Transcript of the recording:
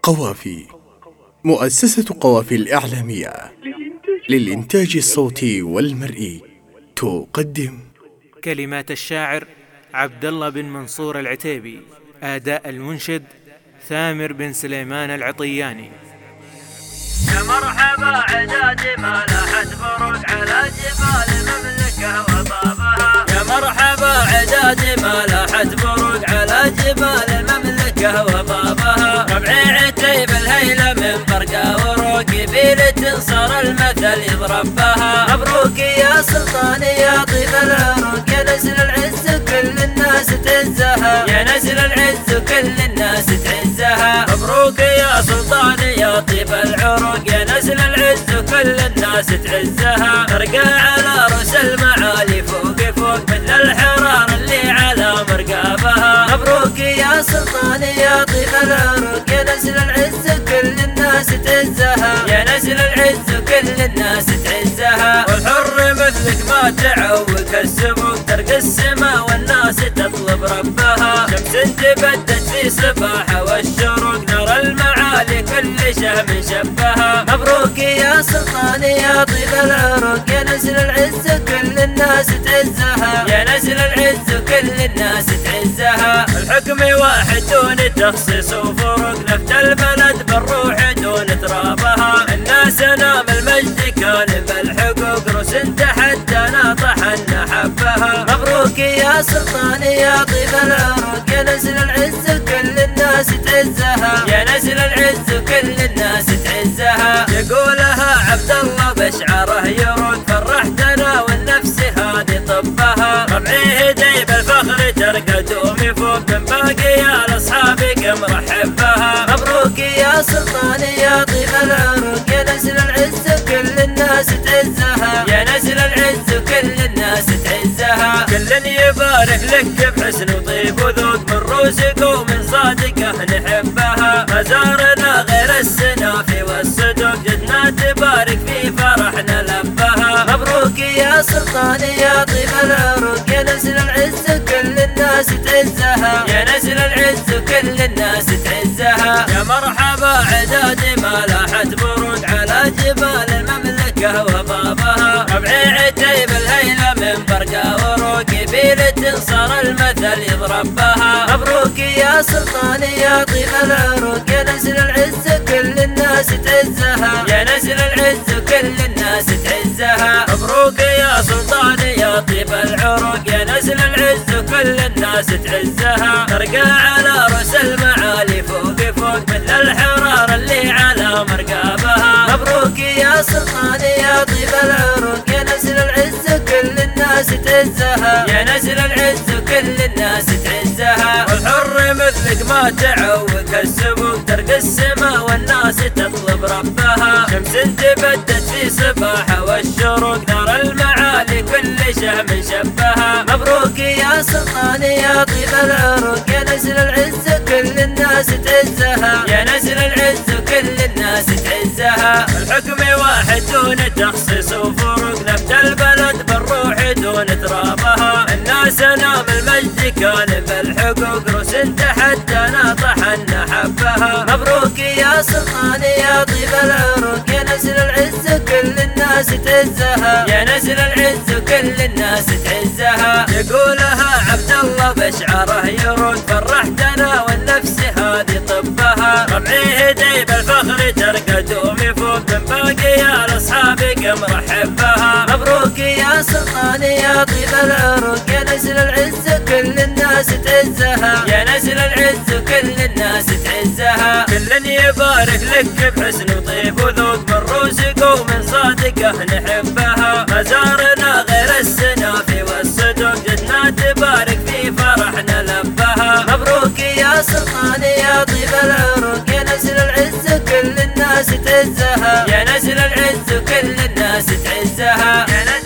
قوافي. مؤسسة قوافي الإعلامية للإنتاج الصوتي والمرئي تقدم كلمات الشاعر عبد الله بن منصور العتيبي، أداء المنشد ثامر بن سليمان العطياني. يا مرحبا عداد ما لاحت بروق على جبال المملكة وطابها. يا مرحبا عداد ما لاحت بروق على جبال المملكة وطابها. ربعي عتيب الهيلة من برقة وروق بيلة صار المثل يضرب بها. مبروك يا سلطاني يا طيب العروق، يا نسل العز كل الناس تعزها. يا نسل العز كل الناس تعزها. مبروك يا سلطاني يا طيب العروق، يا نسل العز كل الناس تعزها. ارقى على رؤوس المعالي فوق فوق مثل الحرار اللي على مرقابها. مبروك يا سلطاني يا طيب العروق، يا نسل العز كل الناس تعزها. يا نسل العز كل الناس تعزها. والحر مثلك ما تعوق السبوق، ترقى السما والناس تطلب ربها. شمس تبدت في صباحها والشروق، نار المعالي كل شهم شبها. مبروك يا سلطاني يا طيب العروق، يا نسل العز كل الناس تعزها. يا نسل العز كل الناس تعزها. الحكم واحد دون تخصيص وفروق، نفت البلد بالروح دون ترابها. الناس نام المجد كان بالحقوق، روس تحدنا طحنا حبها. مبروك يا سلطاني يا طيب العروق، يا نسل العز كل الناس تعزها. يا نسل العز كل الناس تعزها. يقولها عبد الله بشعره يروق، فرحتنا والنفس هذه طبها. ربعي هدي بالفخر ترقى دومي فوق، من باقي الاصحاب مرحب بها. مبروك يا سلطاني يا طيب العروق، يا نسل العز كل الناس تعزها. يا نسل العز كل الناس تعزها. كل يبارك لك بحسن وطيب وذوق، من روسك ومن صادقه نحبها. مزارنا غير السنافي والصدوق، جدنا تبارك في فرحنا لبها. مبروك يا سلطاني يا طيب العروق، يا نسل العز كل الناس تعزها. يا نسل العز كل الناس تعزها. يا مرحبا عداد ما لاحت بروق على جبال المملكة وطابها. ربعي عتيب الهيلة من برقة وروق بيلة صار المثل يضرب بها. مبروك يا سلطاني يا طيب العروق، يا نسل العز كل الناس تعزها. يا نسل العز كل الناس تعزها. مبروك يا سلطاني يا طيب العروق، يا نسل العز كل الناس تعزها. ارقى على رؤوس المعالي فوق فوق مثل الحرار اللي على مرقابها. مبروك يا سلطاني يا طيب العروق، يا نسل العز كل الناس تعزها. يا نسل العز كل الناس تعزها. والحر مثلك ما تعوق السبوق، ترقى السما والناس تطلب ربها. شمس تبدت في صباحها والشروق، نار المعالي كل شهم شبها. مبروك يا سلطاني يا طيب العروق، يا نسل العز كل الناس تعزها. يا نسل العز كل الناس تعزها. الحكم واحد دون تخصيص وفروق، نفت البلد بالروح دون ترابها. الناس نام المجد كان بالحقوق، روس تحدنا طحنا حبها. مبروك يا سلطاني يا طيب العروق، يا نسل العز كل الناس تعزها. يا نسل العز كل الناس تعزها. يقولها عبد الله بشعره يروق، فرحتنا والنفس هذه طبها. ربعي هدي بالفخر ترقى دومي فوق، من باقي الاصحاب مرحب بها. مبروك يا سلطاني يا طيب العروق، يا نسل العز كل الناس تعزها. يا نسل العز كل الناس تعزها. كل يبارك لك بحسن وطيب وذوق، من روسك ومن صادقه نحبها. مزارنا غير السنافي والصدوق، جدنا تبارك في فرحنا لبها. مبروك يا سلطاني يا طيب العروق، يا نسل العز كل الناس تعزها. يا نسل العز كل الناس تعزها.